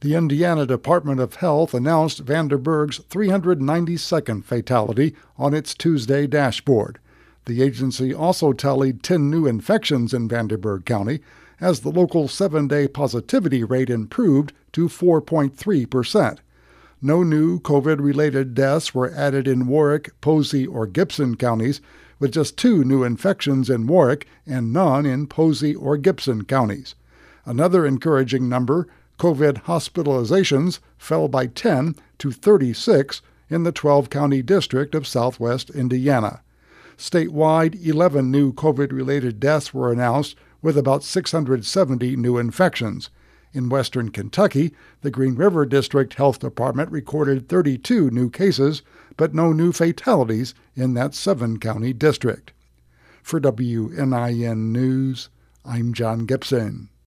The Indiana Department of Health announced Vanderburgh's 392nd fatality on its Tuesday dashboard. The agency also tallied 10 new infections in Vanderburgh County as the local 7-day positivity rate improved to 4.3%. No new COVID-related deaths were added in Warwick, Posey, or Gibson counties, with just 2 new infections in Warwick and none in Posey or Gibson counties. Another encouraging number, COVID hospitalizations, fell by 10 to 36 in the 12-county district of southwest Indiana. Statewide, 11 new COVID-related deaths were announced, with about 670 new infections. In western Kentucky, the Green River District Health Department recorded 32 new cases, but no new fatalities in that 7-county district. For WNIN News, I'm John Gibson.